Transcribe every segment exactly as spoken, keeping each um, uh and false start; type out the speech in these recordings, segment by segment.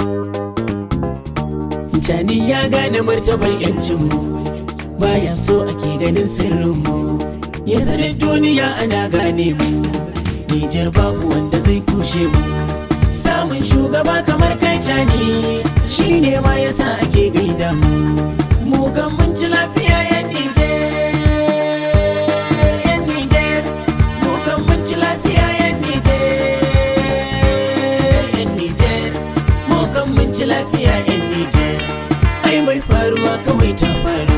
Cani ya gane martabar yancinmu, baya so ake ganin sirrinmu. Yanzu da duniya ana gane mu, Nijar babu wanda zai kushe mu. Samun shugaba kamar kai Cani, shi ne ma yasa ake gaida mu. Mu kan mun ci lafiya yan Nijar, yan Nijar. Mu kan mun ci lafiya yan Nijar, yan Nijar. Mu kan mun ci lafiya yan Nijar. Ai mai faruwa kawai ta faru,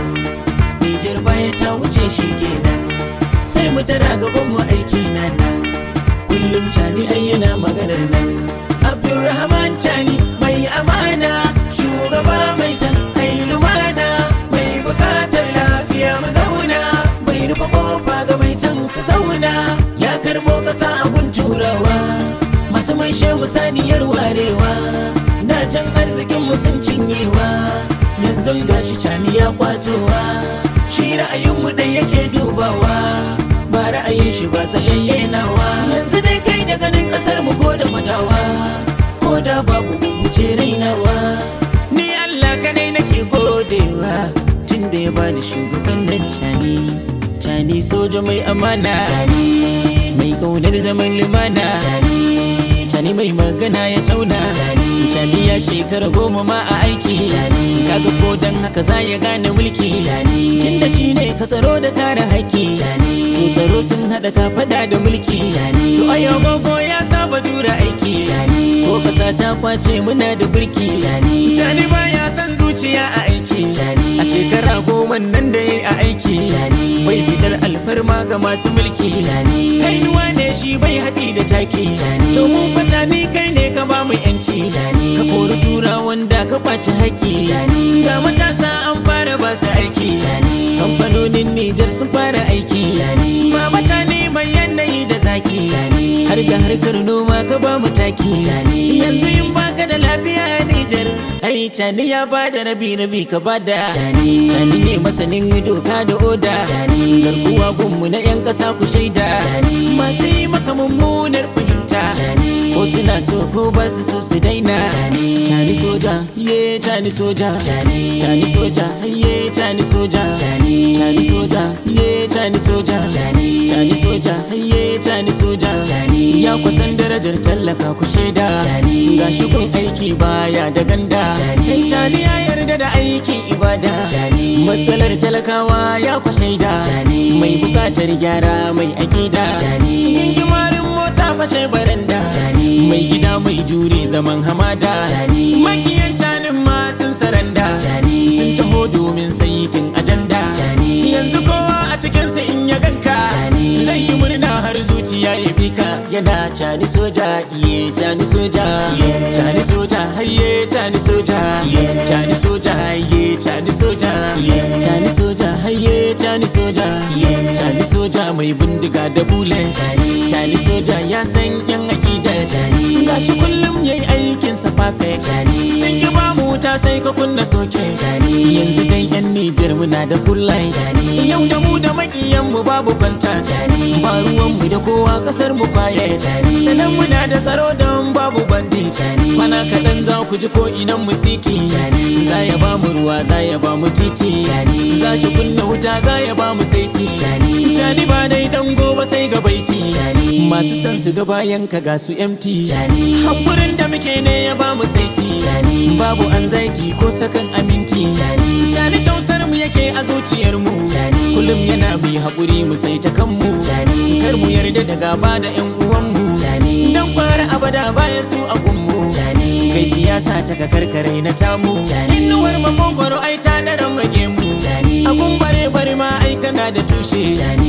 Nijar baya ta wuce shi kenan. Sai mu tara gaban mu aiki nan nan, kullum Cani ai yana maganar nan. Abdulrahman Cani mai amana, shugaba mai san ai lumana, mai bukatar lafiya mu zauna, bai rufe kofa ga mai san su zauna. Ya karbo kasa abun turawa, masu mai shehu saniyar warewa, na can arzikin mu sun cinyewa. Yanzu gashi Cani ya kwatowa, shi ra'ayin mu dai yake dubawa, ba ra'ayin shi ba sayayye nawa. Yanzu dai kai da ganin kasar mu ko da madawa, ko da babu wuce rainawa. Ni Allah kadai nake godewa, tunda ya bani shugaban nan Cani. Cani soja mai amana, Cani mai kaunar zaman lumana, Cani Cani mai magana ya tauna, Cani Cani ya shekara goma ma a aiki, Cani kaga ko dan haka za ya gane mulki, Cani tunda shine ka tsaro da kare haƙƙi, Cani to tsaro sun haɗa ka fada da mulki, Cani to ayo gogo ya saba dura aiki, Cani ko kasa ta kwace muna da birki, Cani Cani baya san zuciya a aiki, Cani a shekara goma nan da yayi a aiki, Cani bai fitar alfarma ga masu mulki, Cani kainuwa ne shi bai haɗi da taki, Cani to mu fa Cani kai ne ka ba mu yanci, Cani ka kori tura wanda ka kwace haƙƙi, Cani ga matasa an fara ba su aiki, Cani kamfanonin Nijar sun fara aiki, Cani ba Cani mai yanayi da zaki, Cani har ga harkar noma ka ba mu taki, Cani yanzu in baka da lafiya a Nijar, ai Cani ya bada rabi rabi ka bada, Cani Cani ne masanin doka da oda, Cani garkuwa gunmu na yan ƙasa ku shaida, Cani masu yi maka mummunar fahimta, Cani ko suna so ko ba su so su daina, Cani Cani soja ye Cani soja, Cani Cani soja ye Cani soja, Cani Cani soja ye Cani soja, Cani Cani soja ye Cani soja, Cani ya kusan darajar tallaka ku shaida, Cani gashi kun aiki baya da ganda, Cani Cani ya yarda da aikin ibada, Cani matsalar talakawa ya ku shaida, Cani mai bukatar gyara mai akida, Cani gingimarin mota fashe baranda, Cani mai gida mai jure zaman hamada, Cani makiyan Canin ma sun saranda, Cani sun taho domin saitin ajanda, Cani yanzu kowa a cikinsa in ya ganka, Cani zai yi murna har zuciya ya bika, yana Cani soja iye Cani soja, Cani soja haye Cani soja, Cani soja haye Cani soja, Cani soja haye Cani soja, Cani soja mai bindiga da bulan, Cani soja ya san yan akidar, gashi kullum yayi aikinsa perfect, sun ki ba mu wuta sai ka kunna soke, yanzu dai yan Nijar muna da full line, yau da mu da makiyan mu babu kwanta, ba ruwan mu da kowa kasar mu quiet, sanan muna da tsaro don babu bandi, kwana kaɗan za ku ji ko inan mu city, za ya ba mu ruwa za ya ba mu titi, za shi kunna wuta za ya ba mu saiti, Cani ba dai dan gobe sai ga baiti, masu san su ga bayan ka ga su empty, hakurin da muke ne ya ba mu saiti, babu anxiety ko sakan aminti, Cani tausar mu yake a zuciyar mu, kullum yana bi hakuri mu sai ta kanmu, kar mu yarda da gaba da yan uwan mu, dan fara abada baya su a gunmu, kai siyasa ta ka karkare na tamu, innuwar makogwaro ai ta daren mage mu, abun bare bare ma ai kana da tushe,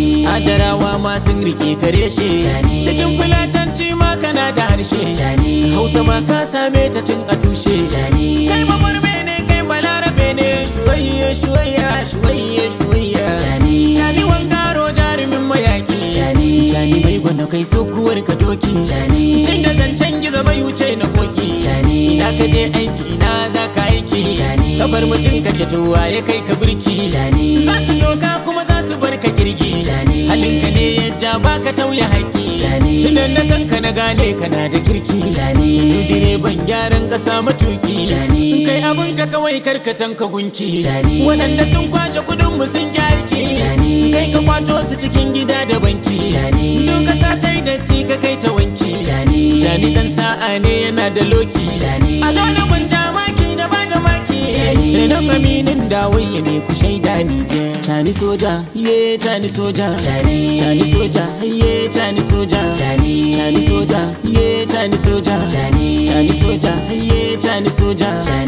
adarawa ma sun rike kare she, cikin fulatanci ma kana da harshe, Hausa ma ka same ta tun a tushe, kai magwarbe ne kai balarabe ne, shuwayye shuwayya shuwayye shuwayya, Cani wangaro jarumin mayaki, Cani mai gwada kai sokuwar ka doki, tun da zancen gizo bai wuce na koki, ina ka je aiki ina za ka aiki, kabar mutum ka towa ya kai ka birki, za su doka kuma za su bar ka kirgi halinka ne ya ja baka tauye haƙƙi tunan na san ka na gane kana da kirki sanu direban gyaran ƙasa matuki kai abin ka kawai karkatan ka gunki waɗanda sun kwashe kudin mu sun aiki kai ka kwato su cikin gida da banki don ka sa ta yi datti ka kai ta wanki jani dan sa'a ne yana da loki a dole mun ja maki da ba da maki renon aminin dawai ne ku shaida ni je Chani soja ye Chani soja Chani soja ye Chani soja Chani soja ye Chani soja Chani soja ye Chani soja